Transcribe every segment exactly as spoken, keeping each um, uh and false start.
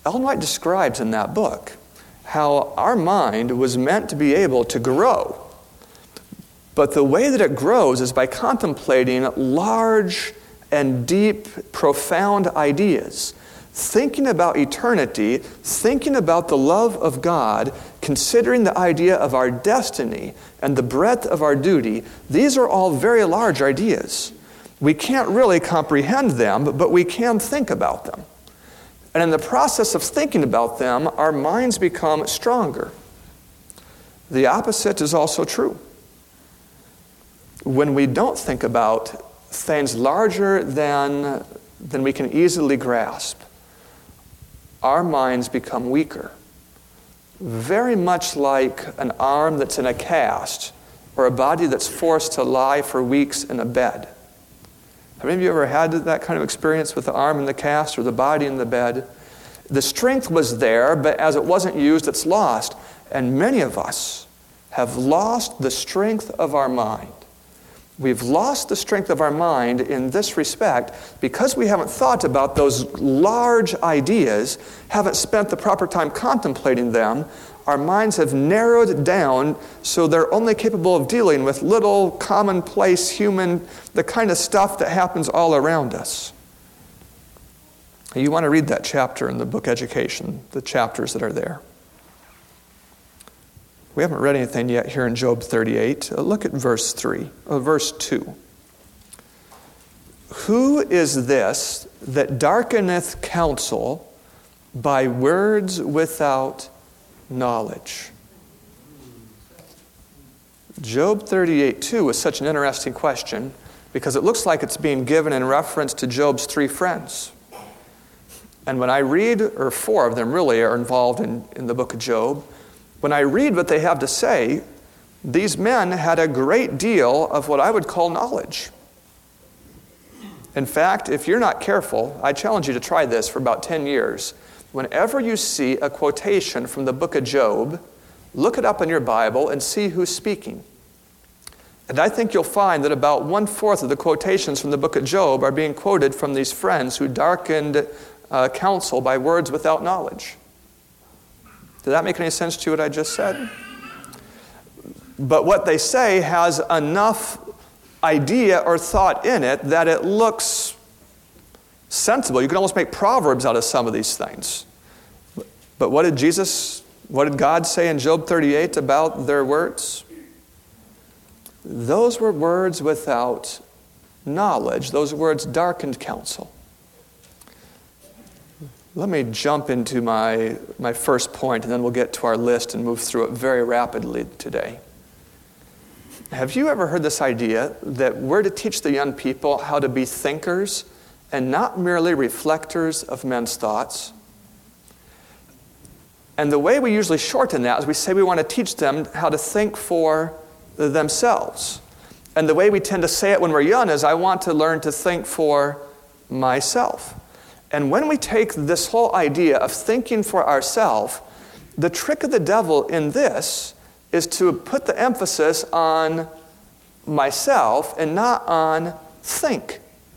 Ellen White describes in that book how our mind was meant to be able to grow. But the way that it grows is by contemplating large and deep, profound ideas, thinking about eternity, thinking about the love of God, considering the idea of our destiny and the breadth of our duty. These are all very large ideas. We can't really comprehend them, but we can think about them. And in the process of thinking about them, our minds become stronger. The opposite is also true. When we don't think about things larger than, than we can easily grasp, our minds become weaker. Very much like an arm that's in a cast or a body that's forced to lie for weeks in a bed. Have any of you ever had that kind of experience with the arm in the cast or the body in the bed? The strength was there, but as it wasn't used, it's lost. And many of us have lost the strength of our mind. We've lost the strength of our mind in this respect because we haven't thought about those large ideas, haven't spent the proper time contemplating them. Our minds have narrowed down so they're only capable of dealing with little commonplace human, the kind of stuff that happens all around us. You want to read that chapter in the book Education, the chapters that are there. We haven't read anything yet here in Job thirty-eight. Uh, look at verse three, uh, verse two. Who is this that darkeneth counsel by words without knowledge? Job thirty-eight two is such an interesting question because it looks like it's being given in reference to Job's three friends. And when I read, or four of them really are involved in, in the book of Job, when I read what they have to say, these men had a great deal of what I would call knowledge. In fact, if you're not careful, I challenge you to try this for about ten years. Whenever you see a quotation from the book of Job, look it up in your Bible and see who's speaking. And I think you'll find that about one-fourth of the quotations from the book of Job are being quoted from these friends who darkened uh, counsel by words without knowledge. Did that make any sense to you, what I just said? But what they say has enough idea or thought in it that it looks sensible. You can almost make proverbs out of some of these things. But what did Jesus, what did God say in Job thirty-eight about their words? Those were words without knowledge. Those words darkened counsel. Let me jump into my, my first point, and then we'll get to our list and move through it very rapidly today. Have you ever heard this idea that we're to teach the young people how to be thinkers and not merely reflectors of men's thoughts? And the way we usually shorten that is we say we want to teach them how to think for themselves. And the way we tend to say it when we're young is, I want to learn to think for myself. And when we take this whole idea of thinking for ourselves, the trick of the devil in this is to put the emphasis on myself and not on think.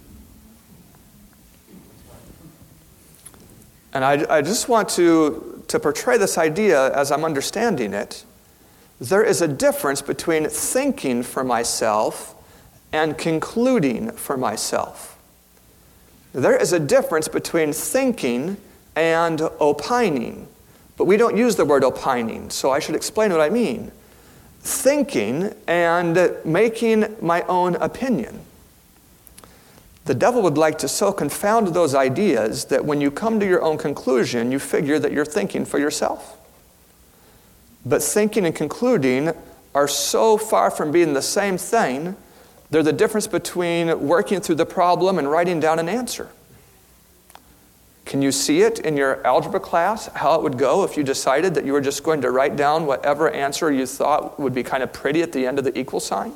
And I, I just want to, to portray this idea as I'm understanding it. There is a difference between thinking for myself and concluding for myself. There is a difference between thinking and opining. But we don't use the word opining, so I should explain what I mean. Thinking and making my own opinion. The devil would like to so confound those ideas that when you come to your own conclusion, you figure that you're thinking for yourself. But thinking and concluding are so far from being the same thing. They're the difference between working through the problem and writing down an answer. Can you see it in your algebra class, how it would go if you decided that you were just going to write down whatever answer you thought would be kind of pretty at the end of the equal sign?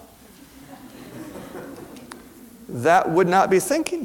That would not be thinking.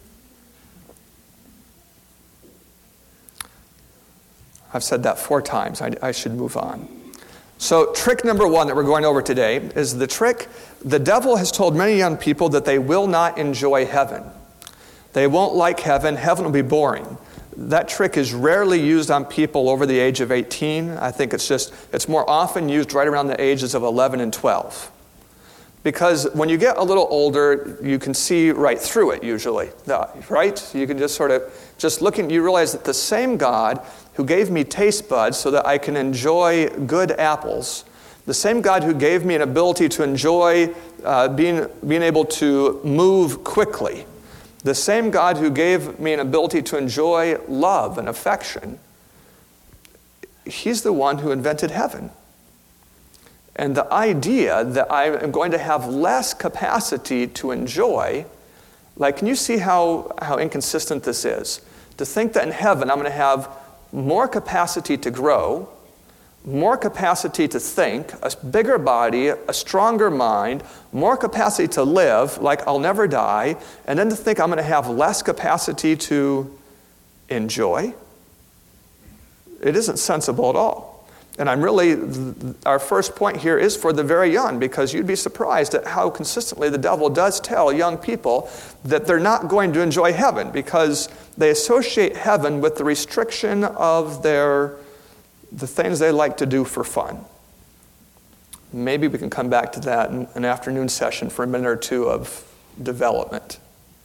I've said that four times. I, I should move on. So trick number one that we're going over today is the trick. The devil has told many young people that they will not enjoy heaven. They won't like heaven. Heaven will be boring. that trick is rarely used on people over the age of eighteen. I think it's just, it's more often used right around the ages of eleven and twelve. Because when you get a little older, you can see right through it usually, right? You can just sort of, just looking, you realize that the same God who gave me taste buds so that I can enjoy good apples, the same God who gave me an ability to enjoy uh, being, being able to move quickly, the same God who gave me an ability to enjoy love and affection, he's the one who invented heaven. And the idea that I am going to have less capacity to enjoy, like, can you see how, how inconsistent this is? To think that in heaven I'm going to have more capacity to grow, more capacity to think, a bigger body, a stronger mind, more capacity to live, like I'll never die, and then to think I'm going to have less capacity to enjoy. It isn't sensible at all. And I'm really, our first point here is for the very young, because you'd be surprised at how consistently the devil does tell young people that they're not going to enjoy heaven, because they associate heaven with the restriction of their, the things they like to do for fun. Maybe we can come back to that in an afternoon session for a minute or two of development.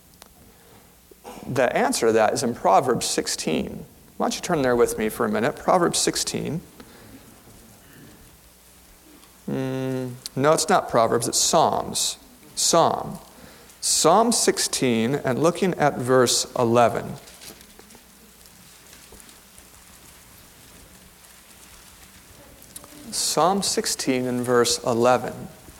The answer to that is in Proverbs sixteen. Why don't you turn there with me for a minute? Proverbs sixteen. Mm, no, it's not Proverbs, it's Psalms. Psalm. Psalm sixteen, and looking at verse eleven. Psalm sixteen and verse eleven.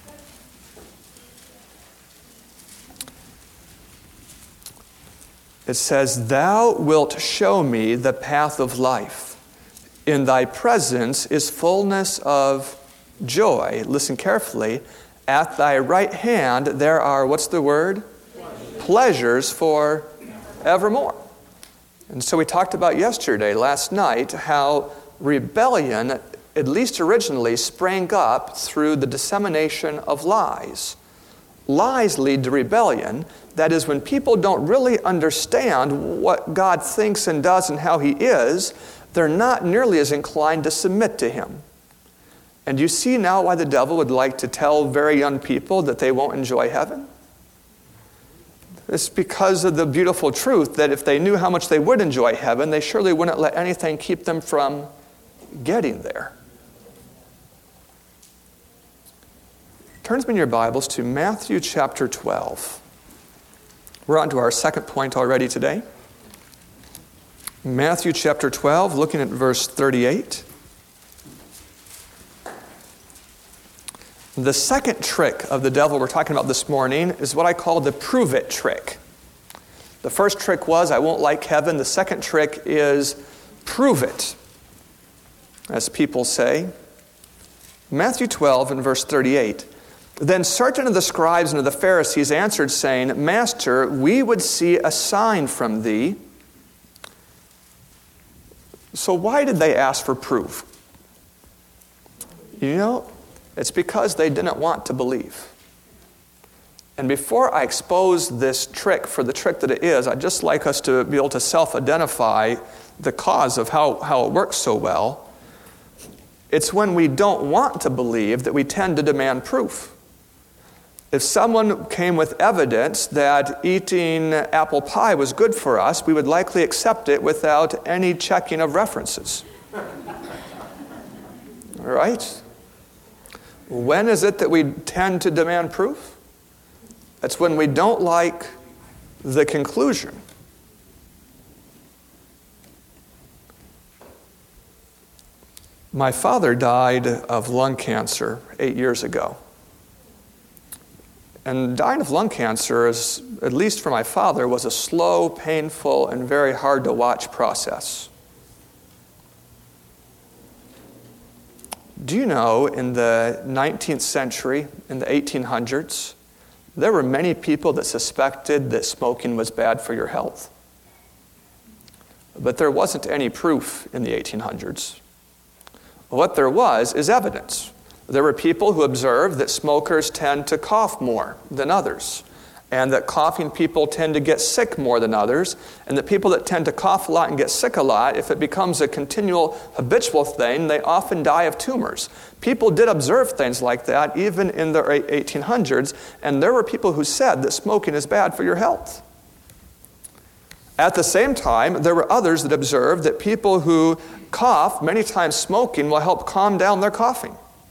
It says, "Thou wilt show me the path of life. In thy presence is fullness of joy." Listen carefully. "At thy right hand there are," what's the word? Pleasures, Pleasures for evermore. And so we talked about yesterday, last night, how rebellion, at least originally, sprang up through the dissemination of lies. Lies lead to rebellion. That is, when people don't really understand what God thinks and does and how He is, they're not nearly as inclined to submit to Him. And you see now why the devil would like to tell very young people that they won't enjoy heaven? It's because of the beautiful truth that if they knew how much they would enjoy heaven, they surely wouldn't let anything keep them from getting there. Turn with me in your Bibles to Matthew chapter twelve. We're on to our second point already today. Matthew chapter twelve, looking at verse thirty-eight. The second trick of the devil we're talking about this morning is what I call the prove it trick. The first trick was, I won't like heaven. The second trick is prove it, as people say. Matthew twelve and verse thirty-eight. "Then certain of the scribes and of the Pharisees answered, saying, Master, we would see a sign from thee." So why did they ask for proof? You know, it's because they didn't want to believe. And before I expose this trick for the trick that it is, I'd just like us to be able to self-identify the cause of how, how it works so well. It's when we don't want to believe that we tend to demand proof. If someone came with evidence that eating apple pie was good for us, we would likely accept it without any checking of references. All right? When is it that we tend to demand proof? It's when we don't like the conclusion. My father died of lung cancer eight years ago. And dying of lung cancer, is, at least for my father, was a slow, painful, and very hard to watch process. Do you know, in the nineteenth century, in the eighteen hundreds, there were many people that suspected that smoking was bad for your health. But there wasn't any proof in the eighteen hundreds. What there was is evidence. There were people who observed that smokers tend to cough more than others. and that coughing people tend to get sick more than others, and that people that tend to cough a lot and get sick a lot, if it becomes a continual habitual thing, they often die of tumors. People did observe things like that even in the eighteen hundreds, and there were people who said that smoking is bad for your health. At the same time, there were others that observed that people who cough, many times smoking, will help calm down their coughing.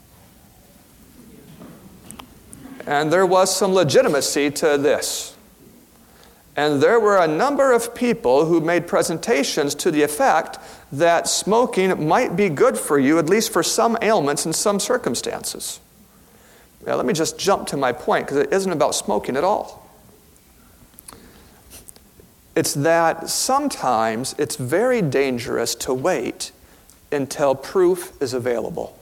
And there was some legitimacy to this. And there were a number of people who made presentations to the effect that smoking might be good for you, at least for some ailments in some circumstances. Now, let me just jump to my point, because it isn't about smoking at all. It's that sometimes it's very dangerous to wait until proof is available.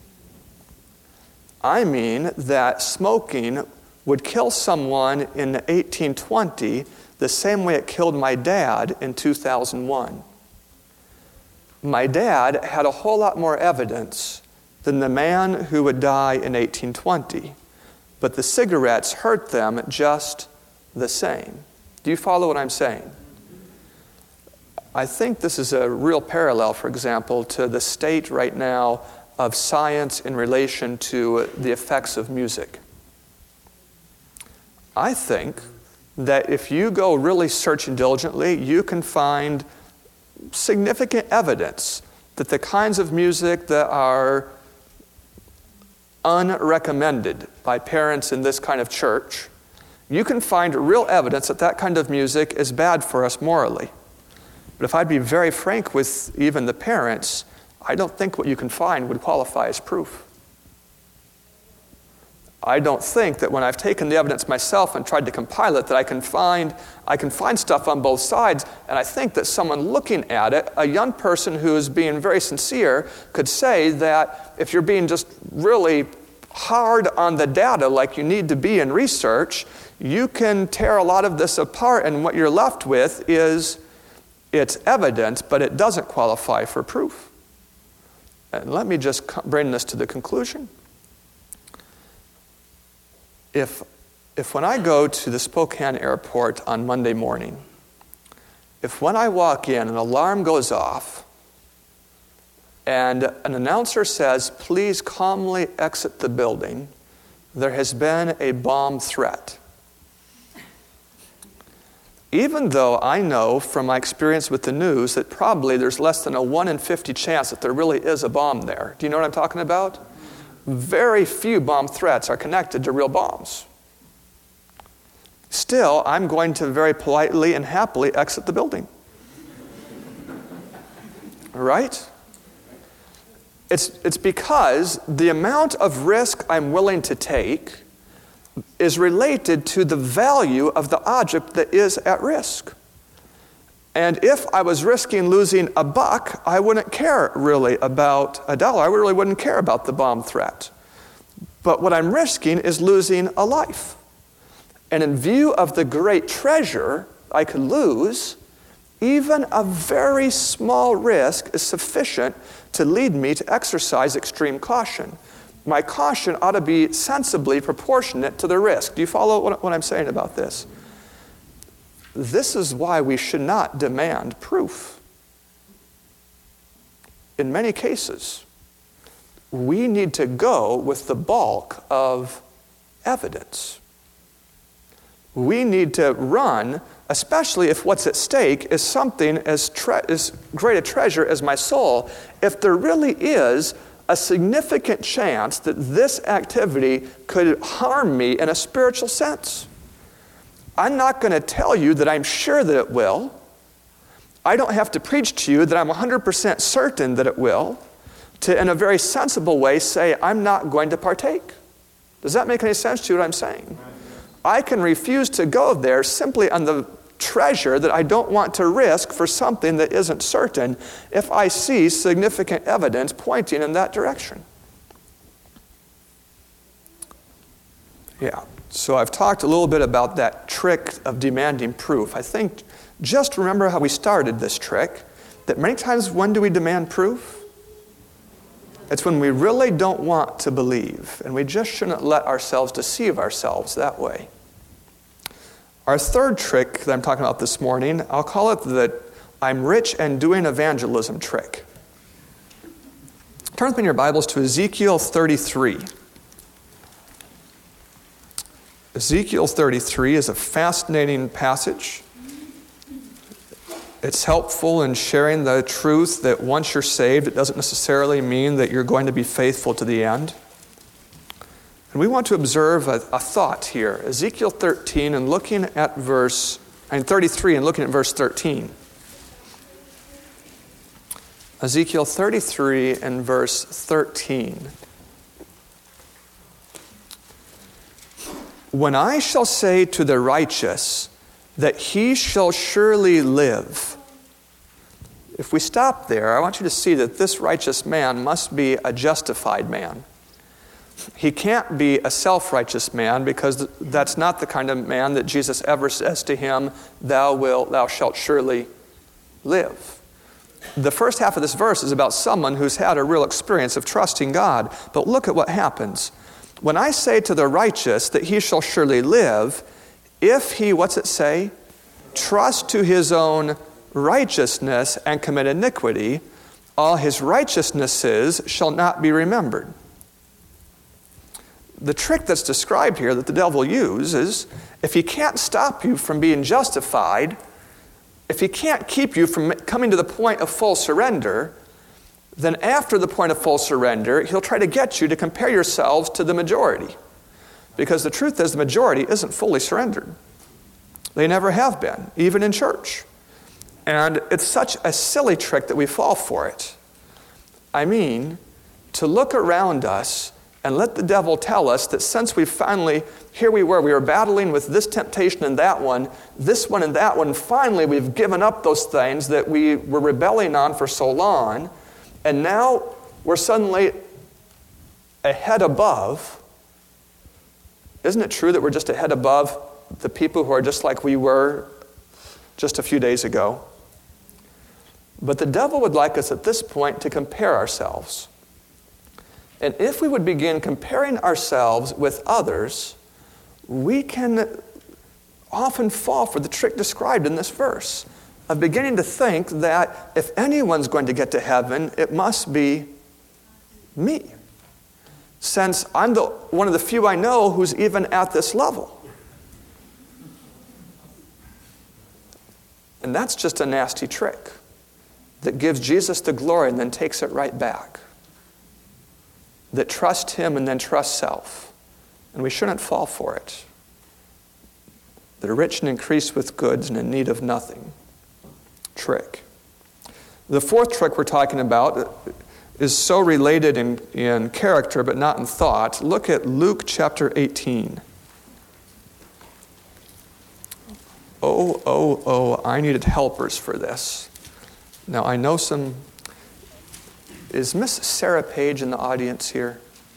I mean that smoking would kill someone in eighteen twenty the same way it killed my dad in two thousand one. My dad had a whole lot more evidence than the man who would die in eighteen twenty, but the cigarettes hurt them just the same. Do you follow what I'm saying? I think this is a real parallel, for example, to the state right now of science in relation to the effects of music. I think that if you go really searching diligently, you can find significant evidence that the kinds of music that are unrecommended by parents in this kind of church, you can find real evidence that that kind of music is bad for us morally. But if I'd be very frank with even the parents, I don't think what you can find would qualify as proof. I don't think that when I've taken the evidence myself and tried to compile it, that I can find I can find stuff on both sides. And I think that someone looking at it, a young person who is being very sincere, could say that if you're being just really hard on the data like you need to be in research, you can tear a lot of this apart, and what you're left with is it's evidence, but it doesn't qualify for proof. And let me just bring this to the conclusion. If, if when I go to the Spokane airport on Monday morning, if when I walk in an alarm goes off and an announcer says, please calmly exit the building, there has been a bomb threat. Even though I know from my experience with the news that probably there's less than a one in fifty chance that there really is a bomb there. Do you know what I'm talking about? Very few bomb threats are connected to real bombs. Still, I'm going to very politely and happily exit the building. Right? It's, it's because the amount of risk I'm willing to take is related to the value of the object that is at risk. And if I was risking losing a buck, I wouldn't care really about a dollar. I really wouldn't care about the bomb threat. But what I'm risking is losing a life. And in view of the great treasure I could lose, even a very small risk is sufficient to lead me to exercise extreme caution. My caution ought to be sensibly proportionate to the risk. Do you follow what, what I'm saying about this? This is why we should not demand proof. In many cases, we need to go with the bulk of evidence. We need to run, especially if what's at stake is something as, tre- as great a treasure as my soul, if there really is a significant chance that this activity could harm me in a spiritual sense. I'm not going to tell you that I'm sure that it will. I don't have to preach to you that I'm one hundred percent certain that it will, to, in a very sensible way, say, I'm not going to partake. Does that make any sense to you what I'm saying? I can refuse to go there simply on the treasure that I don't want to risk for something that isn't certain if I see significant evidence pointing in that direction. Yeah, so I've talked a little bit about that trick of demanding proof. I think just remember how we started this trick, that many times when do we demand proof? It's when we really don't want to believe, and we just shouldn't let ourselves deceive ourselves that way. Our third trick that I'm talking about this morning, I'll call it the I'm rich and doing evangelism trick. Turn with me in your Bibles to Ezekiel thirty-three. Ezekiel thirty-three is a fascinating passage. It's helpful in sharing the truth that once you're saved, it doesn't necessarily mean that you're going to be faithful to the end. And we want to observe a, a thought here. Ezekiel thirteen and looking at verse, I mean thirty-three and looking at verse thirteen. Ezekiel thirty-three and verse thirteen. When I shall say to the righteous that he shall surely live. If we stop there, I want you to see that this righteous man must be a justified man. He can't be a self-righteous man because that's not the kind of man that Jesus ever says to him, thou wilt, thou shalt surely live. The first half of this verse is about someone who's had a real experience of trusting God. But look at what happens. When I say to the righteous that he shall surely live, if he, what's it say? Trust to his own righteousness and commit iniquity, all his righteousnesses shall not be remembered. The trick that's described here that the devil uses, if he can't stop you from being justified, if he can't keep you from coming to the point of full surrender, then after the point of full surrender, he'll try to get you to compare yourselves to the majority. Because the truth is the majority isn't fully surrendered. They never have been, even in church. And it's such a silly trick that we fall for it. I mean, to look around us and let the devil tell us that since we finally, here we were, we were battling with this temptation and that one, this one and that one, and finally we've given up those things that we were rebelling on for so long, and now we're suddenly a head above. Isn't it true that we're just a head above the people who are just like we were just a few days ago? But the devil would like us at this point to compare ourselves. And if we would begin comparing ourselves with others, we can often fall for the trick described in this verse of beginning to think that if anyone's going to get to heaven, it must be me, since I'm the one of the few I know who's even at this level. And that's just a nasty trick that gives Jesus the glory and then takes it right back. That trust him and then trust self. And we shouldn't fall for it. That are rich and increased with goods and in need of nothing. Trick. The fourth trick we're talking about is so related in, in character but not in thought. Look at Luke chapter eighteen. Oh, oh, oh, I needed helpers for this. Now I know some... Is Miss Sarah Page in the audience here?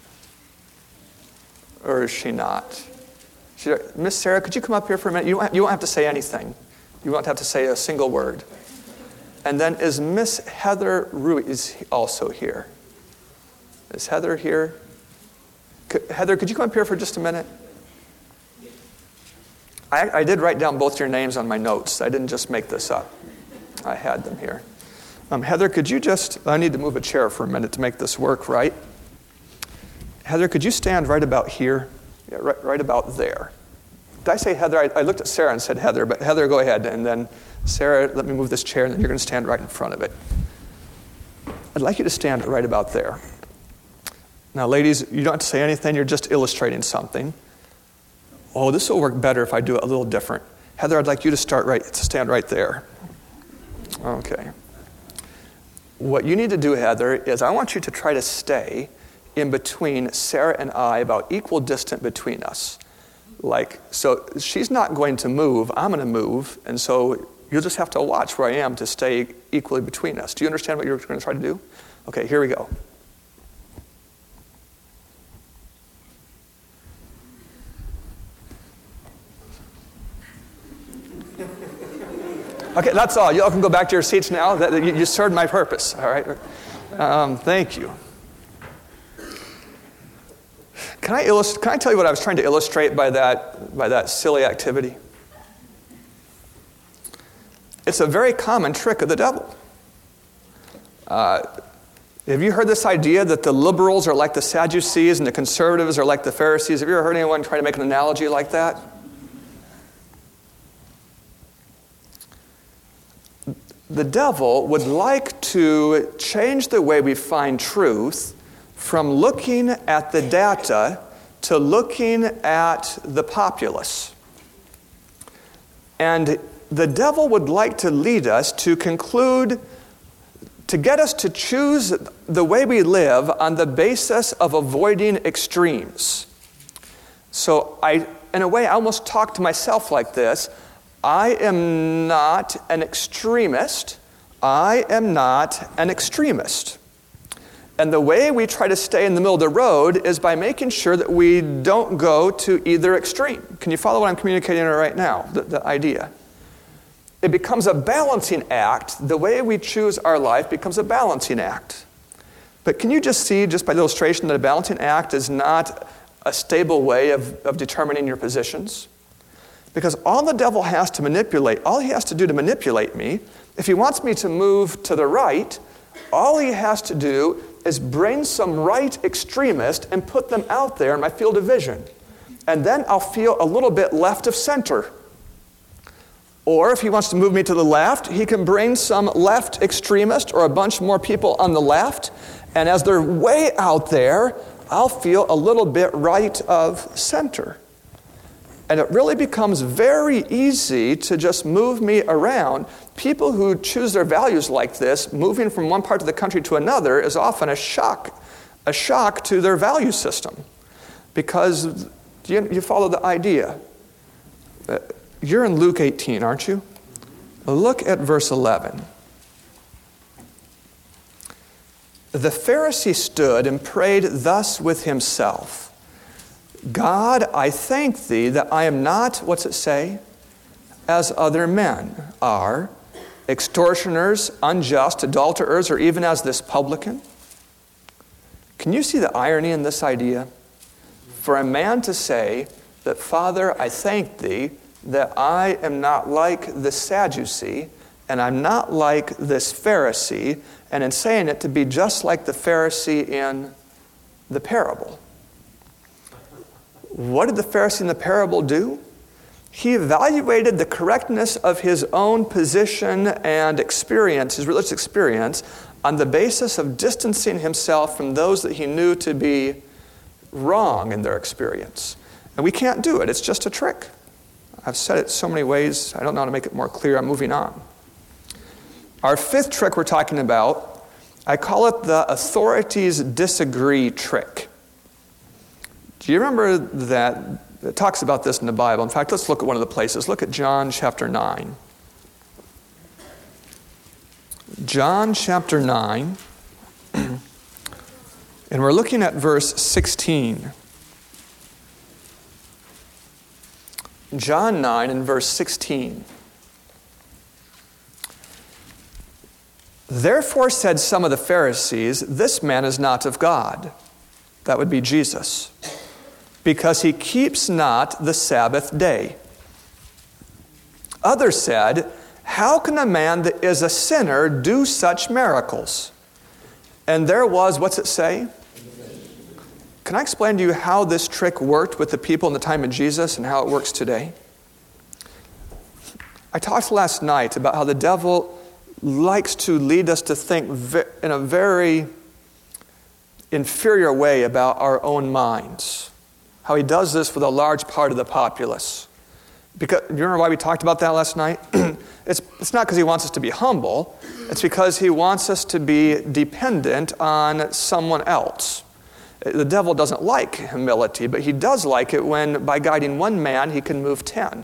Or is she not? She, Miss Sarah, could you come up here for a minute? You won't, you won't have to say anything. You won't have to say a single word. And then is Miss Heather Ruiz also here? Is Heather here? Could, Heather, could you come up here for just a minute? I, I did write down both your names on my notes. I didn't just make this up. I had them here. Um, Heather, could you just, I need to move a chair for a minute to make this work right. Heather, could you stand right about here? Yeah, right, right about there. Did I say Heather? I, I looked at Sarah and said Heather, but Heather, go ahead. And then Sarah, let me move this chair, and then you're going to stand right in front of it. I'd like you to stand right about there. Now, ladies, you don't have to say anything. You're just illustrating something. Oh, this will work better if I do it a little different. Heather, I'd like you to start right, to stand right there. Okay. What you need to do, Heather, is I want you to try to stay in between Sarah and I, about equal distance between us. Like, so she's not going to move, I'm going to move, and so you'll just have to watch where I am to stay equally between us. Do you understand what you're going to try to do? Okay, here we go. Okay, that's all. You all can go back to your seats now. That, you, you served my purpose, all right? Um, thank you. Can I, illust- can I tell you what I was trying to illustrate by that, by that silly activity? It's a very common trick of the devil. Uh, have you heard this idea that the liberals are like the Sadducees and the conservatives are like the Pharisees? Have you ever heard anyone try to make an analogy like that? The devil would like to change the way we find truth from looking at the data to looking at the populace. And the devil would like to lead us to conclude, to get us to choose the way we live on the basis of avoiding extremes. So I, in a way, I almost talk to myself like this. I am not an extremist. I am not an extremist. And the way we try to stay in the middle of the road is by making sure that we don't go to either extreme. Can you follow what I'm communicating right now, the, the idea? It becomes a balancing act. The way we choose our life becomes a balancing act. But can you just see, just by the illustration, that a balancing act is not a stable way of, of determining your positions? Because all the devil has to manipulate, all he has to do to manipulate me, if he wants me to move to the right, all he has to do is bring some right extremist and put them out there in my field of vision. And then I'll feel a little bit left of center. Or if he wants to move me to the left, he can bring some left extremist or a bunch more people on the left. And as they're way out there, I'll feel a little bit right of center. And it really becomes very easy to just move me around. People who choose their values like this, moving from one part of the country to another, is often a shock, a shock to their value system. Because you, you follow the idea. You're in Luke eighteen, aren't you? Look at verse eleven. The Pharisee stood and prayed thus with himself. God, I thank thee that I am not, what's it say? As other men are, extortioners, unjust, adulterers, or even as this publican. Can you see the irony in this idea? For a man to say that, Father, I thank thee that I am not like the Sadducee, and I'm not like this Pharisee, and in saying it to be just like the Pharisee in the parable. What did the Pharisee in the parable do? He evaluated the correctness of his own position and experience, his religious experience, on the basis of distancing himself from those that he knew to be wrong in their experience. And we can't do it. It's just a trick. I've said it so many ways, I don't know how to make it more clear. I'm moving on. Our fifth trick we're talking about, I call it the authorities disagree trick. Do you remember that? It talks about this in the Bible. In fact, let's look at one of the places. Look at John chapter nine. John chapter nine. And we're looking at verse sixteen. John nine and verse sixteen. Therefore said some of the Pharisees, this man is not of God. That would be Jesus. Because he keeps not the Sabbath day. Others said, how can a man that is a sinner do such miracles? And there was, what's it say? Can I explain to you how this trick worked with the people in the time of Jesus and how it works today? I talked last night about how the devil likes to lead us to think in a very inferior way about our own minds. How he does this with a large part of the populace. Because, you remember why we talked about that last night? it's, it's not because he wants us to be humble. It's because he wants us to be dependent on someone else. The devil doesn't like humility, but he does like it when, by guiding one man, he can move ten.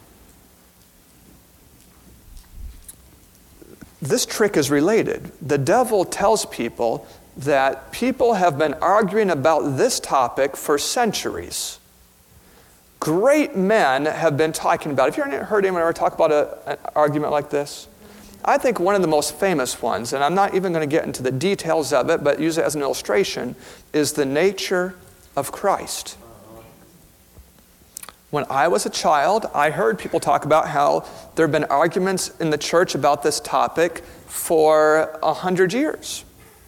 This trick is related. The devil tells people that people have been arguing about this topic for centuries. Great men have been talking about it. Have you ever heard anyone ever talk about a, an argument like this? I think one of the most famous ones, and I'm not even going to get into the details of it, but use it as an illustration, is the nature of Christ. When I was a child, I heard people talk about how there have been arguments in the church about this topic for a hundred years.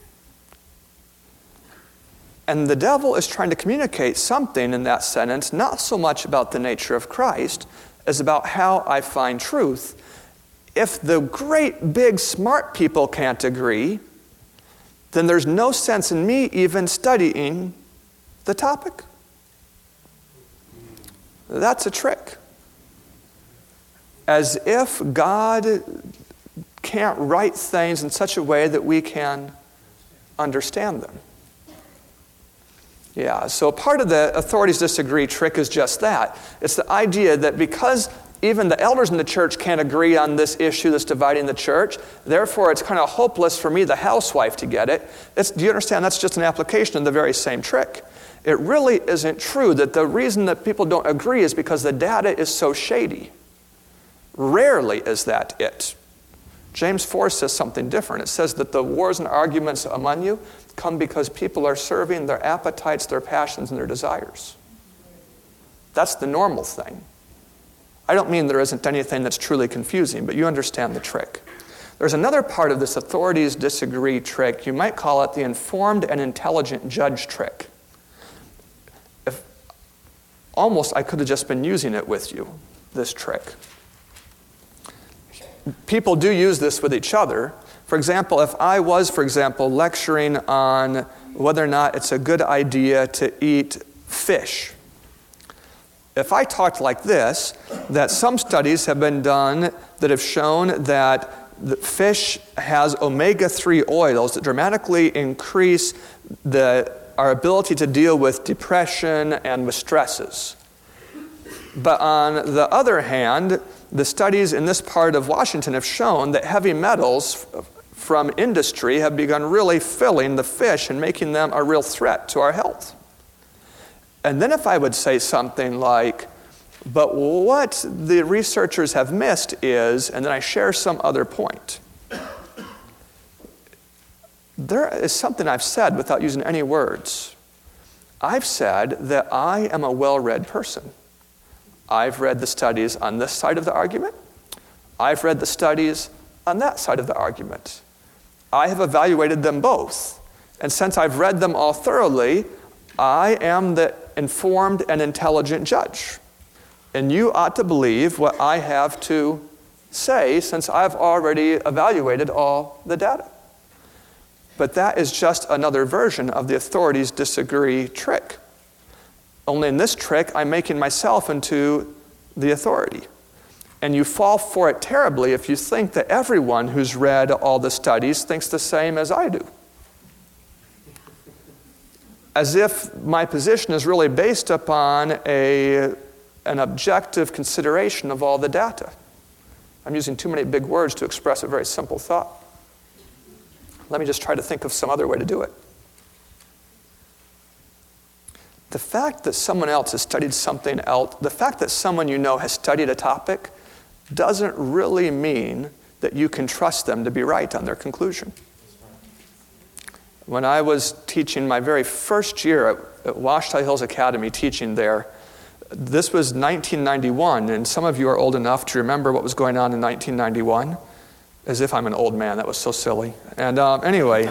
And the devil is trying to communicate something in that sentence, not so much about the nature of Christ, as about how I find truth. If the great, big, smart people can't agree, then there's no sense in me even studying the topic. That's a trick. As if God can't write things in such a way that we can understand them. Yeah, so part of the authorities disagree trick is just that. It's the idea that because even the elders in the church can't agree on this issue that's dividing the church, therefore it's kind of hopeless for me, the housewife, to get it. It's, do you understand? That's just an application of the very same trick. It really isn't true that the reason that people don't agree is because the data is so shady. Rarely is that it. James four says something different. It says that the wars and arguments among you come because people are serving their appetites, their passions, and their desires. That's the normal thing. I don't mean there isn't anything that's truly confusing, but you understand the trick. There's another part of this authorities disagree trick. You might call it the informed and intelligent judge trick. If, almost I could have just been using it with you, this trick. People do use this with each other. For example, if I was, for example, lecturing on whether or not it's a good idea to eat fish, if I talked like this, that some studies have been done that have shown that the fish has omega three oils that dramatically increase the, our ability to deal with depression and with stresses. But on the other hand, the studies in this part of Washington have shown that heavy metals from industry have begun really filling the fish and making them a real threat to our health. And then if I would say something like, but what the researchers have missed is, and then I share some other point. There is something I've said without using any words. I've said that I am a well-read person. I've read the studies on this side of the argument. I've read the studies on that side of the argument. I have evaluated them both. And since I've read them all thoroughly, I am the informed and intelligent judge. And you ought to believe what I have to say since I've already evaluated all the data. But that is just another version of the authorities disagree trick. Only in this trick, I'm making myself into the authority. And you fall for it terribly if you think that everyone who's read all the studies thinks the same as I do. As if my position is really based upon a, an objective consideration of all the data. I'm using too many big words to express a very simple thought. Let me just try to think of some other way to do it. The fact that someone else has studied something else, the fact that someone you know has studied a topic, doesn't really mean that you can trust them to be right on their conclusion. When I was teaching my very first year at, at Ouachita Hills Academy, teaching there, this was nineteen ninety-one, and some of you are old enough to remember what was going on in nineteen ninety-one. As if I'm an old man, that was so silly. And um, anyway,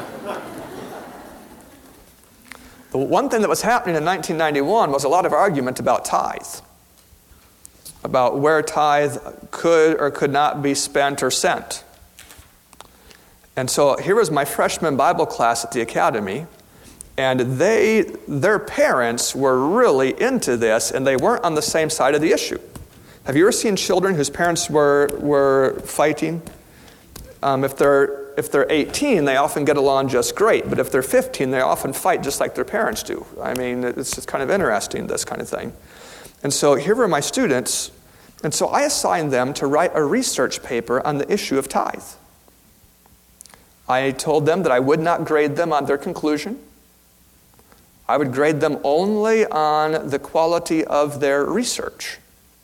the one thing that was happening in nineteen ninety-one was a lot of argument about tithe, about where tithe could or could not be spent or sent. And so here was my freshman Bible class at the academy, and they, their parents were really into this, and they weren't on the same side of the issue. Have you ever seen children whose parents were were fighting? Um, if they're if they're eighteen, they often get along just great, but if they're fifteen, they often fight just like their parents do. I mean, it's just kind of interesting, this kind of thing. And so here were my students, and so I assigned them to write a research paper on the issue of tithe. I told them that I would not grade them on their conclusion. I would grade them only on the quality of their research.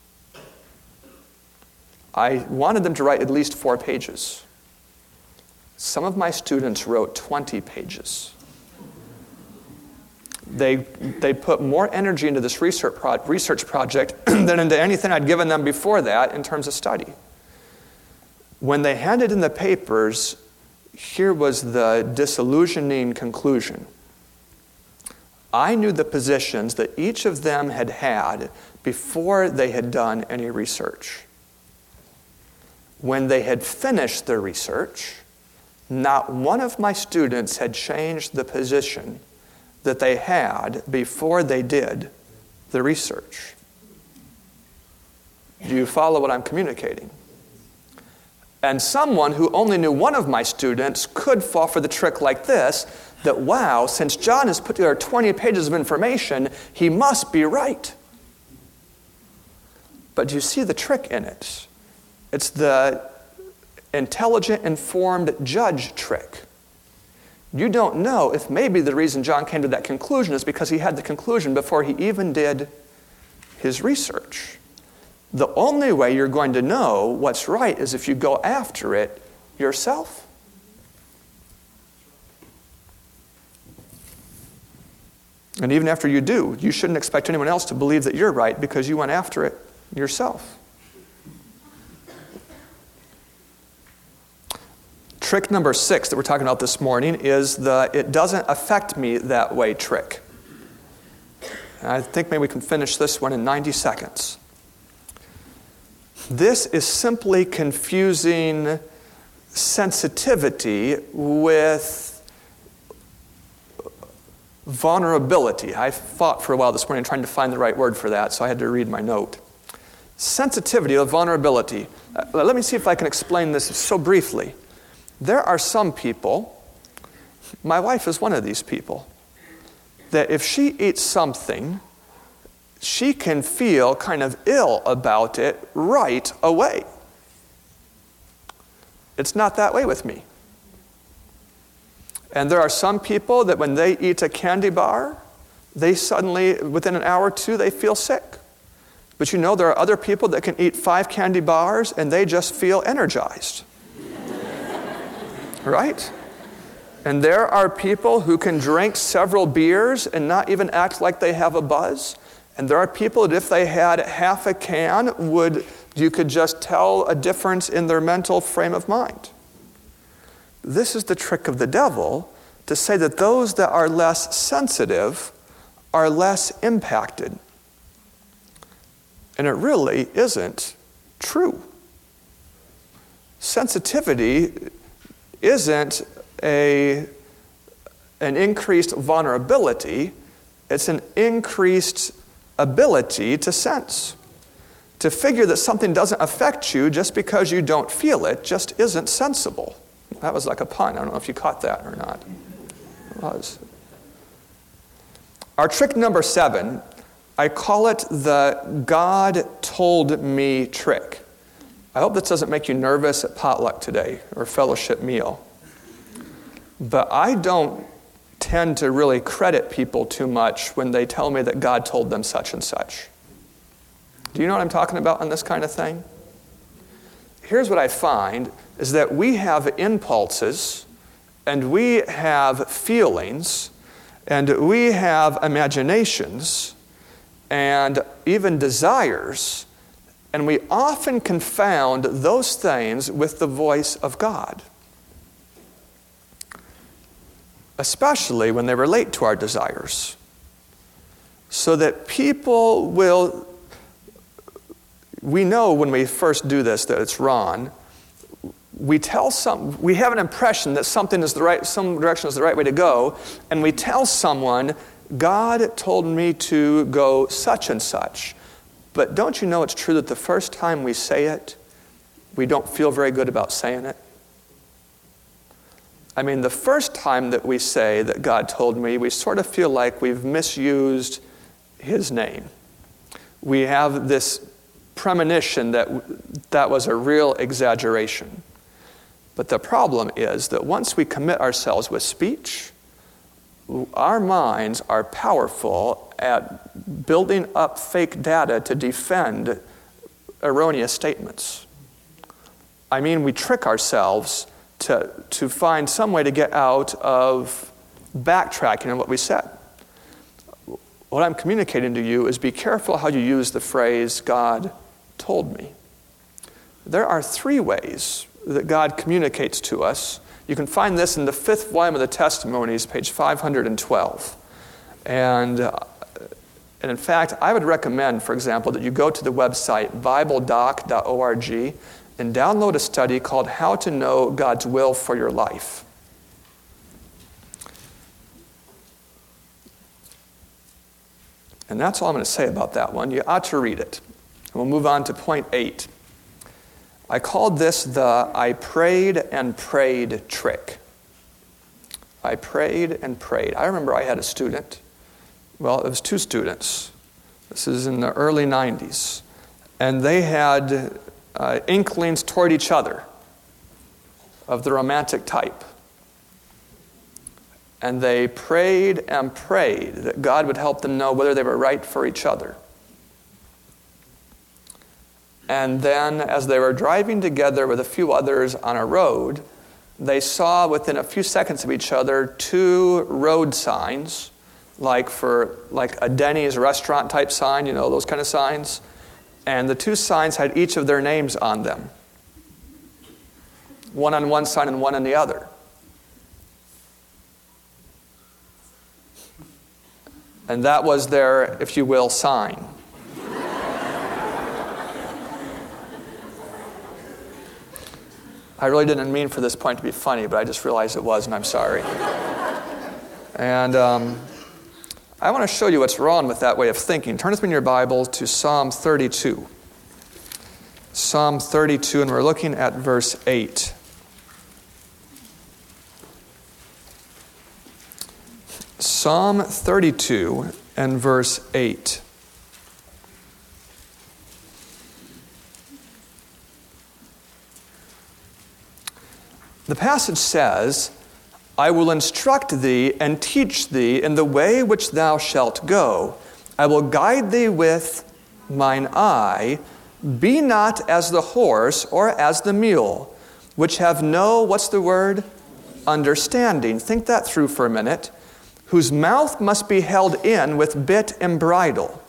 I wanted them to write at least four pages. Some of my students wrote twenty pages. They, they put more energy into this research, pro- research project than into anything I'd given them before that in terms of study. When they handed in the papers, here was the disillusioning conclusion. I knew the positions that each of them had had before they had done any research. When they had finished their research, not one of my students had changed the position that they had before they did the research. Do you follow what I'm communicating? And someone who only knew one of my students could fall for the trick like this, that, wow, since John has put together twenty pages of information, he must be right. But do you see the trick in it? It's the intelligent, informed judge trick. You don't know if maybe the reason John came to that conclusion is because he had the conclusion before he even did his research. The only way you're going to know what's right is if you go after it yourself. And even after you do, you shouldn't expect anyone else to believe that you're right because you went after it yourself. Trick number six that we're talking about this morning is the it doesn't affect me that way trick. And I think maybe we can finish this one in ninety seconds. This is simply confusing sensitivity with vulnerability. I fought for a while this morning trying to find the right word for that, so I had to read my note. Sensitivity or vulnerability. Uh, let me see if I can explain this so briefly. There are some people, my wife is one of these people, that if she eats something, she can feel kind of ill about it right away. It's not that way with me. And there are some people that when they eat a candy bar, they suddenly, within an hour or two, they feel sick. But you know, there are other people that can eat five candy bars and they just feel energized. Right? And there are people who can drink several beers and not even act like they have a buzz. And there are people that if they had half a can, would you could just tell a difference in their mental frame of mind. This is the trick of the devil, to say that those that are less sensitive are less impacted. And it really isn't true. Sensitivity isn't a, an increased vulnerability, it's an increased ability to sense. To figure that something doesn't affect you just because you don't feel it just isn't sensible. That was like a pun. I don't know if you caught that or not. It was. Our trick number seven, I call it the God told me trick. I hope this doesn't make you nervous at potluck today or fellowship meal. But I don't tend to really credit people too much when they tell me that God told them such and such. Do you know what I'm talking about on this kind of thing? Here's what I find is that we have impulses and we have feelings and we have imaginations and even desires, and we often confound those things with the voice of God, especially when they relate to our desires. So that people will, we know when we first do this that it's wrong. We tell some, we have an impression that something is the right, some direction is the right way to go, and we tell someone, God told me to go such and such. But don't you know it's true that the first time we say it, we don't feel very good about saying it? I mean, the first time that we say that God told me, we sort of feel like we've misused His name. We have this premonition that that was a real exaggeration. But the problem is that once we commit ourselves with speech, our minds are powerful at building up fake data to defend erroneous statements. I mean, we trick ourselves to, to find some way to get out of backtracking on what we said. What I'm communicating to you is be careful how you use the phrase, God told me. There are three ways that God communicates to us. You can find this in the fifth volume of the Testimonies, page five hundred twelve. And, uh, and in fact, I would recommend, for example, that you go to the website bible doc dot org and download a study called How to Know God's Will for Your Life. And that's all I'm going to say about that one. You ought to read it. And we'll move on to point eight. I called this the I prayed and prayed trick. I prayed and prayed. I remember I had a student. Well, it was two students. This is in the early nineties. And they had uh, inklings toward each other of the romantic type. And they prayed and prayed that God would help them know whether they were right for each other. And then, as they were driving together with a few others on a road, they saw within a few seconds of each other two road signs, like for like a Denny's restaurant type sign, you know, those kind of signs. And the two signs had each of their names on them. One on one side and one on the other. And that was their, if you will, sign. I really didn't mean for this point to be funny, but I just realized it was, and I'm sorry. And um, I want to show you what's wrong with that way of thinking. Turn with me in your Bible to Psalm thirty-two. Psalm thirty-two, and we're looking at verse eight. Psalm thirty-two and verse eight. The passage says, I will instruct thee and teach thee in the way which thou shalt go. I will guide thee with mine eye. Be not as the horse or as the mule, which have no, what's the word? Understanding. Think that through for a minute. Whose mouth must be held in with bit and bridle.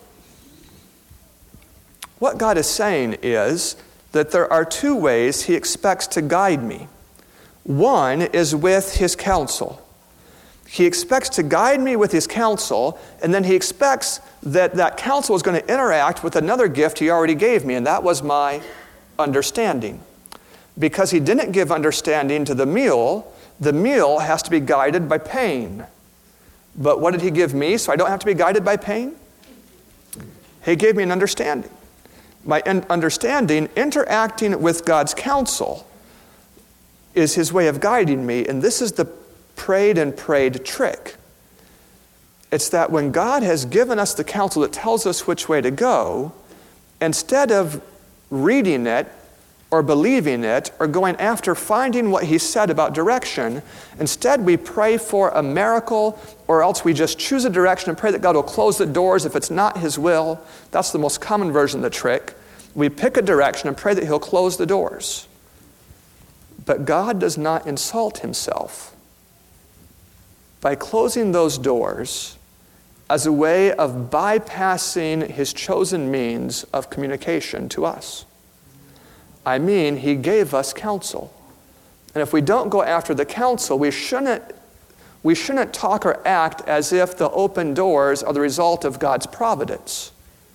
What God is saying is that there are two ways He expects to guide me. One is with His counsel. He expects to guide me with His counsel, and then He expects that that counsel is going to interact with another gift He already gave me, and that was my understanding. Because He didn't give understanding to the mule, the mule has to be guided by pain. But what did He give me so I don't have to be guided by pain? He gave me an understanding. My understanding, interacting with God's counsel, is His way of guiding me, and this is the prayed and prayed trick. It's that when God has given us the counsel that tells us which way to go, instead of reading it or believing it or going after finding what He said about direction, instead we pray for a miracle, or else we just choose a direction and pray that God will close the doors if it's not His will. That's the most common version of the trick. We pick a direction and pray that He'll close the doors. But God does not insult Himself by closing those doors as a way of bypassing His chosen means of communication to us. I mean, He gave us counsel. And if we don't go after the counsel, we shouldn't, we shouldn't talk or act as if the open doors are the result of God's providence.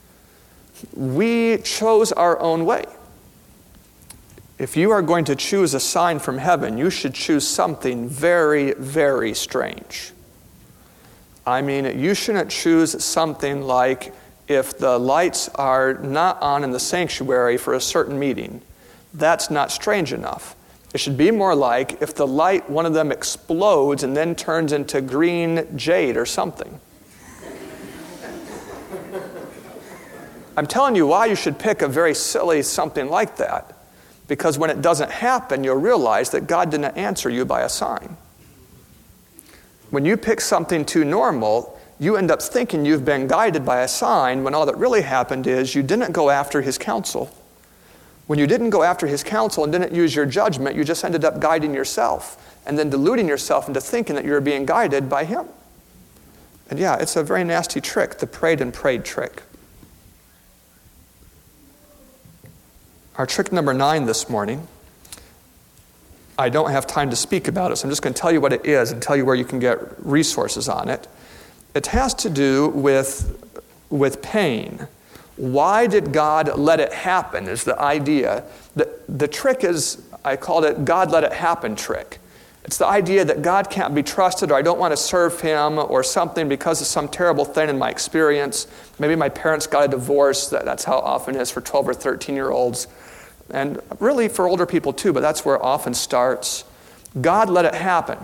We chose our own way. If you are going to choose a sign from heaven, you should choose something very, very strange. I mean, you shouldn't choose something like if the lights are not on in the sanctuary for a certain meeting. That's not strange enough. It should be more like if the light, one of them explodes and then turns into green jade or something. I'm telling you why you should pick a very silly something like that. Because when it doesn't happen, you'll realize that God didn't answer you by a sign. When you pick something too normal, you end up thinking you've been guided by a sign when all that really happened is you didn't go after His counsel. When you didn't go after His counsel and didn't use your judgment, you just ended up guiding yourself and then deluding yourself into thinking that you were being guided by Him. And yeah, it's a very nasty trick, the prayed and prayed trick. Our trick number nine this morning, I don't have time to speak about it, so I'm just going to tell you what it is and tell you where you can get resources on it. It has to do with, with pain. Why did God let it happen is the idea. The, the trick is, I called it God let it happen trick. It's the idea that God can't be trusted, or I don't want to serve him or something because of some terrible thing in my experience. Maybe my parents got a divorce. That, that's how it often is for twelve or thirteen-year-olds. And really for older people too, but that's where it often starts. God let it happen.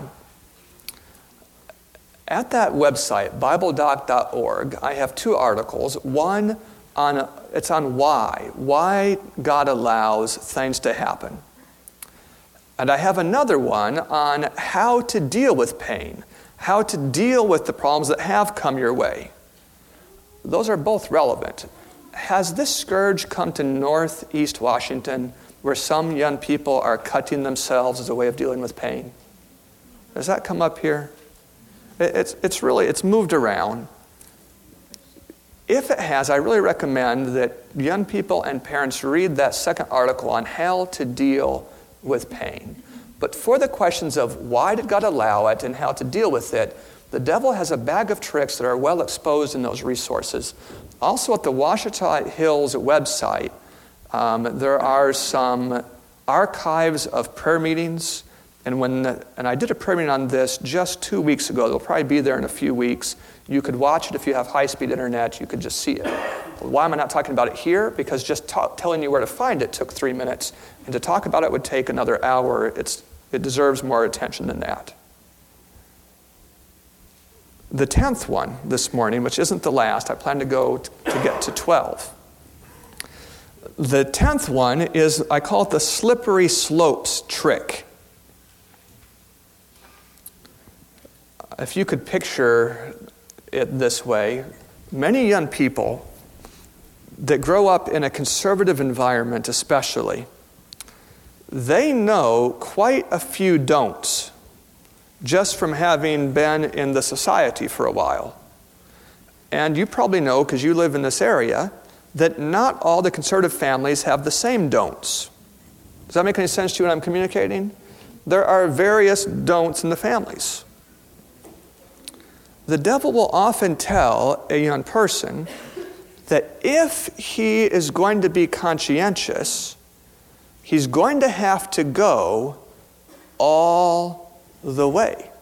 At that website, Bible Doc dot org, I have two articles. One, on it's on why. Why God allows things to happen. And I have another one on how to deal with pain, how to deal with the problems that have come your way. Those are both relevant. Has this scourge come to Northeast Washington where some young people are cutting themselves as a way of dealing with pain? Does that come up here? It's, it's really, it's moved around. If it has, I really recommend that young people and parents read that second article on how to deal with pain. But for the questions of why did God allow it and how to deal with it, the devil has a bag of tricks that are well exposed in those resources. Also at the Ouachita Hills website, um, there are some archives of prayer meetings. And when the, and I did a prayer meeting on this just two weeks ago. They'll probably be there in a few weeks. You could watch it if you have high-speed internet. You could just see it. Why am I not talking about it here? Because just ta- telling you where to find it took three minutes. And to talk about it would take another hour. It's, it deserves more attention than that. The tenth one this morning, which isn't the last, I plan to go t- to get to twelve. The tenth one is, I call it the slippery slopes trick. If you could picture it this way, many young people that grow up in a conservative environment especially, they know quite a few don'ts just from having been in the society for a while. And you probably know, because you live in this area, that not all the conservative families have the same don'ts. Does that make any sense to you when I'm communicating? There are various don'ts in the families. The devil will often tell a young person that if he is going to be conscientious, he's going to have to go all the way.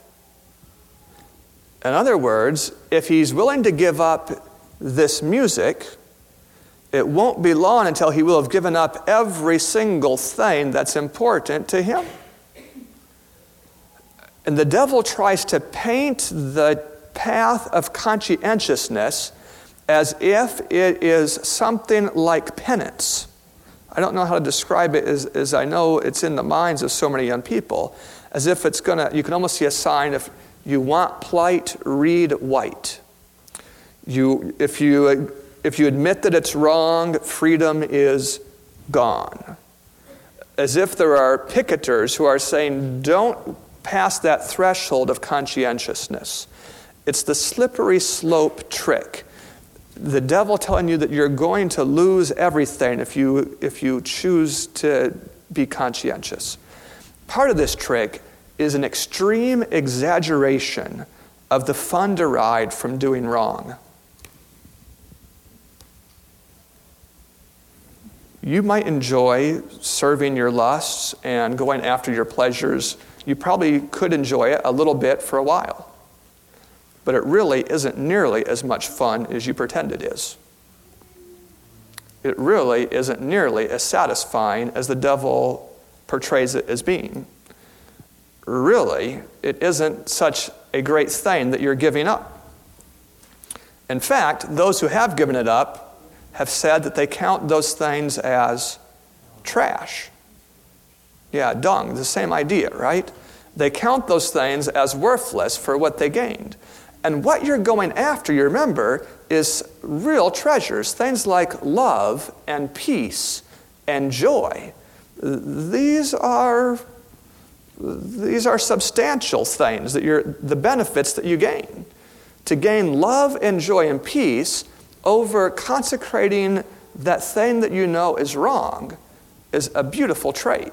In other words, if he's willing to give up this music, it won't be long until he will have given up every single thing that's important to him. And the devil tries to paint the path of conscientiousness as if it is something like penance. I don't know how to describe it as, as I know it's in the minds of so many young people. As if it's going to, you can almost see a sign, if you want plight, read white. You, if you, if you admit that it's wrong, freedom is gone. As if there are picketers who are saying, don't pass that threshold of conscientiousness. It's the slippery slope trick. The devil telling you that you're going to lose everything if you, if you choose to be conscientious. Part of this trick is an extreme exaggeration of the fun derived from doing wrong. You might enjoy serving your lusts and going after your pleasures. You probably could enjoy it a little bit for a while. But it really isn't nearly as much fun as you pretend it is. It really isn't nearly as satisfying as the devil portrays it as being. Really, it isn't such a great thing that you're giving up. In fact, those who have given it up have said that they count those things as trash. Yeah, dung, the same idea, right? They count those things as worthless for what they gained. And what you're going after, you remember, is real treasures, things like love and peace and joy. These are, these are substantial things, that you're, the benefits that you gain. to gain love and joy and peace over consecrating that thing that you know is wrong is a beautiful trait.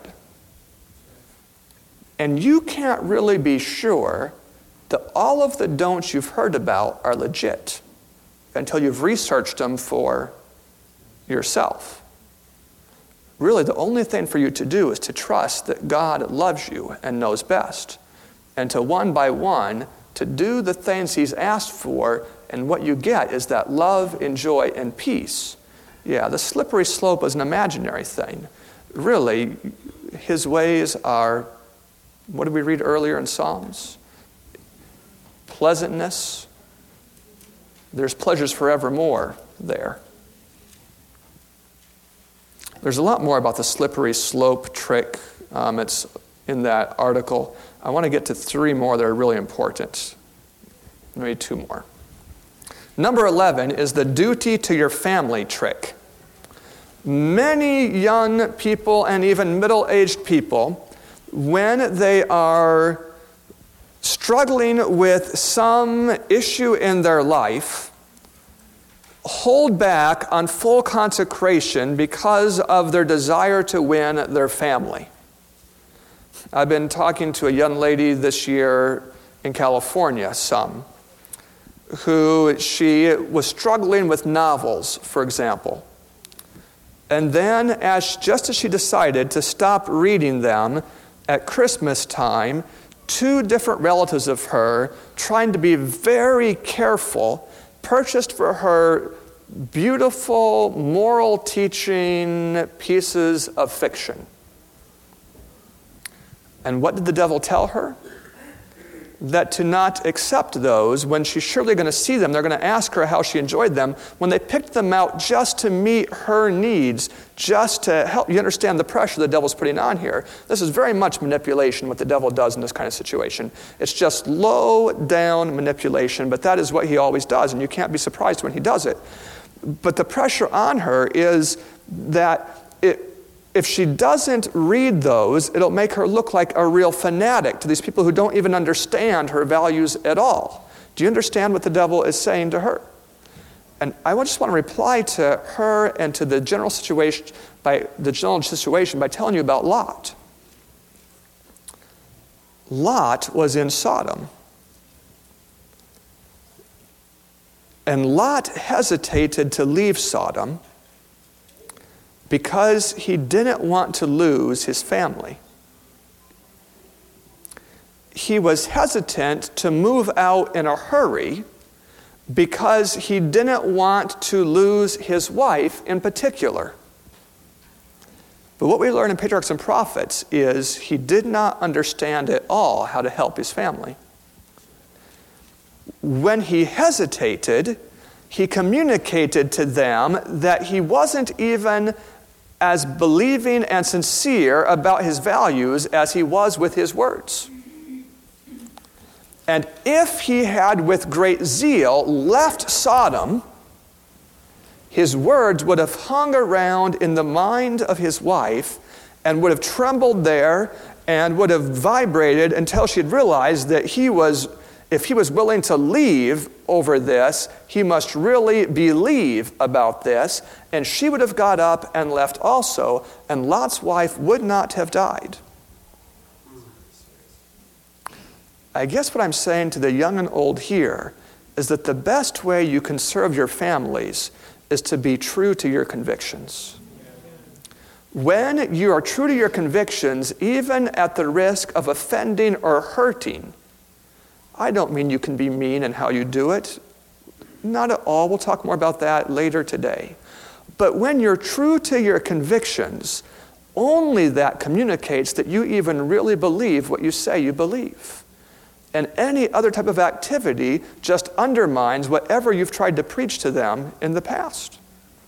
And you can't really be sure that all of the don'ts you've heard about are legit until you've researched them for yourself. Really, the only thing for you to do is to trust that God loves you and knows best, and to one by one, to do the things He's asked for, and what you get is that love and joy and peace. Yeah, the slippery slope is an imaginary thing. Really, His ways are, what did we read earlier in Psalms? Pleasantness. There's pleasures forevermore there. There's a lot more about the slippery slope trick. Um, it's in that article. I want to get to three more that are really important. Maybe two more. Number eleven is the duty to your family trick. Many young people and even middle-aged people, when they are struggling with some issue in their life, hold back on full consecration because of their desire to win their family. I've been talking to a young lady this year in California, some, who she was struggling with novels, for example. And then, as just as she decided to stop reading them at Christmas time, two different relatives of her, trying to be very careful, purchased for her beautiful moral teaching pieces of fiction. And what did the devil tell her? That to not accept those when she's surely going to see them. They're going to ask her how she enjoyed them. When they picked them out just to meet her needs, just to help. You understand the pressure the devil's putting on here. This is very much manipulation, what the devil does in this kind of situation. It's just low down manipulation, but that is what he always does, and you can't be surprised when he does it. But the pressure on her is that it, if she doesn't read those, it'll make her look like a real fanatic to these people who don't even understand her values at all. Do you understand what the devil is saying to her? And I just want to reply to her and to the general situation by the general situation by telling you about Lot. Lot was in Sodom. And Lot hesitated to leave Sodom because he didn't want to lose his family. He was hesitant to move out in a hurry because he didn't want to lose his wife in particular. But what we learn in Patriarchs and Prophets is he did not understand at all how to help his family. When he hesitated, he communicated to them that he wasn't even as believing and sincere about his values as he was with his words. And if he had with great zeal left Sodom, his words would have hung around in the mind of his wife and would have trembled there and would have vibrated until she had realized that he was, if he was willing to leave over this, he must really believe about this, and she would have got up and left also, and Lot's wife would not have died. I guess what I'm saying to the young and old here is that the best way you can serve your families is to be true to your convictions. When you are true to your convictions, even at the risk of offending or hurting, I don't mean you can be mean in how you do it. Not at all. We'll talk more about that later today. But when you're true to your convictions, only that communicates that you even really believe what you say you believe. And any other type of activity just undermines whatever you've tried to preach to them in the past.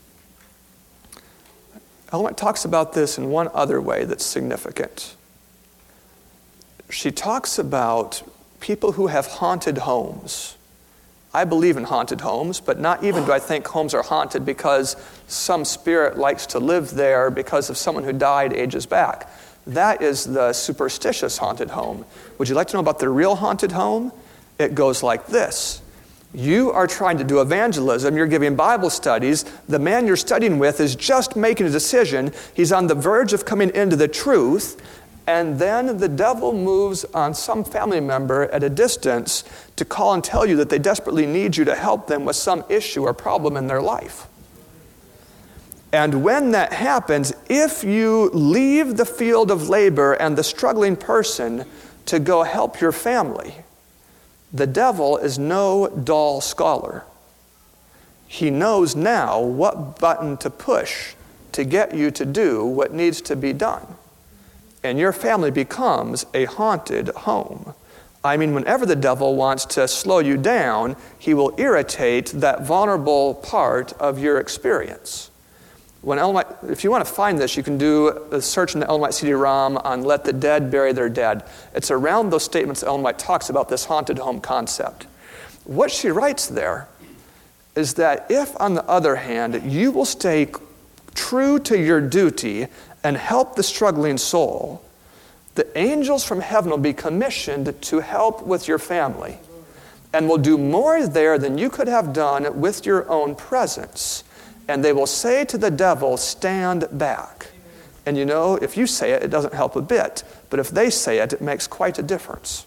Ellen White talks about this in one other way that's significant. She talks about people who have haunted homes. I believe in haunted homes, but not even do I think homes are haunted because some spirit likes to live there because of someone who died ages back. That is the superstitious haunted home. Would you like to know about the real haunted home? It goes like this. You are trying to do evangelism. You're giving Bible studies. The man you're studying with is just making a decision. He's on the verge of coming into the truth. And then the devil moves on some family member at a distance to call and tell you that they desperately need you to help them with some issue or problem in their life. And when that happens, if you leave the field of labor and the struggling person to go help your family, the devil is no dull scholar. He knows now what button to push to get you to do what needs to be done. And your family becomes a haunted home. I mean, whenever the devil wants to slow you down, he will irritate that vulnerable part of your experience. When Ellen White, if you want to find this, you can do a search in the Ellen White C D-ROM on Let the Dead Bury Their Dead. It's around those statements Ellen White talks about this haunted home concept. What she writes there is that if, on the other hand, you will stay true to your duty and help the struggling soul, the angels from heaven will be commissioned to help with your family and will do more there than you could have done with your own presence. And they will say to the devil, stand back. And you know, if you say it, it doesn't help a bit. But if they say it, it makes quite a difference.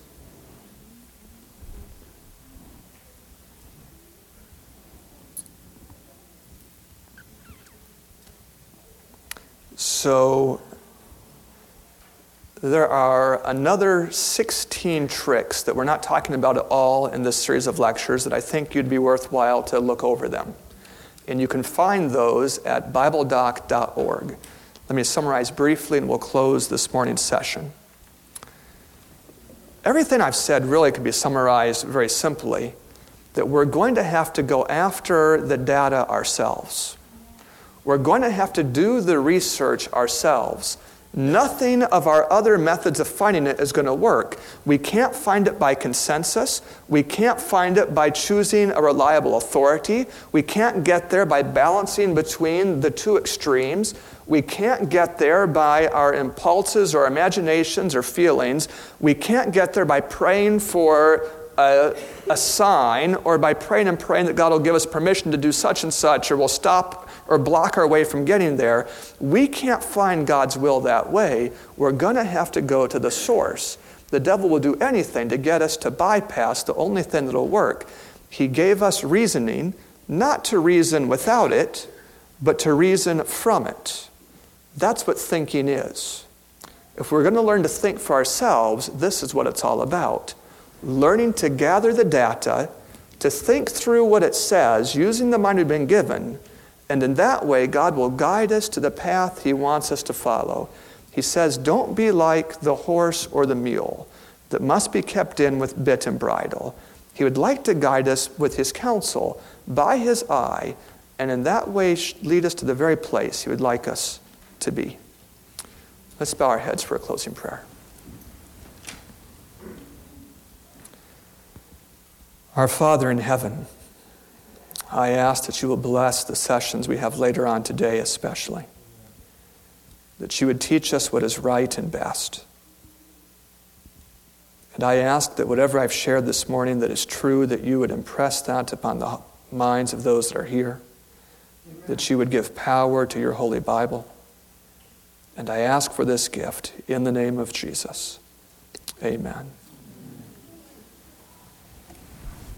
So there are another sixteen tricks that we're not talking about at all in this series of lectures that I think you'd be worthwhile to look over them. And you can find those at bible doc dot org. Let me summarize briefly and we'll close this morning's session. Everything I've said really can be summarized very simply, that we're going to have to go after the data ourselves. We're going to have to do the research ourselves. Nothing of our other methods of finding it is going to work. We can't find it by consensus. We can't find it by choosing a reliable authority. We can't get there by balancing between the two extremes. We can't get there by our impulses or imaginations or feelings. We can't get there by praying for a, a sign or by praying and praying that God will give us permission to do such and such or will stop or block our way from getting there. We can't find God's will that way. We're going to have to go to the source. The devil will do anything to get us to bypass the only thing that will work. He gave us reasoning, not to reason without it, but to reason from it. That's what thinking is. If we're going to learn to think for ourselves, this is what it's all about. Learning to gather the data, to think through what it says, using the mind we've been given, and in that way, God will guide us to the path He wants us to follow. He says, don't be like the horse or the mule that must be kept in with bit and bridle. He would like to guide us with His counsel, by His eye, and in that way lead us to the very place He would like us to be. Let's bow our heads for a closing prayer. Our Father in heaven, I ask that you will bless the sessions we have later on today especially. That you would teach us what is right and best. And I ask that whatever I've shared this morning that is true, that you would impress that upon the minds of those that are here. Amen. That you would give power to your Holy Bible. And I ask for this gift in the name of Jesus. Amen.